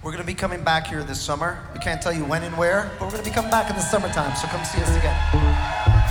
We're gonna be coming back here this summer. We can't tell you when and where, but we're gonna be coming back in the summertime, so come see us again.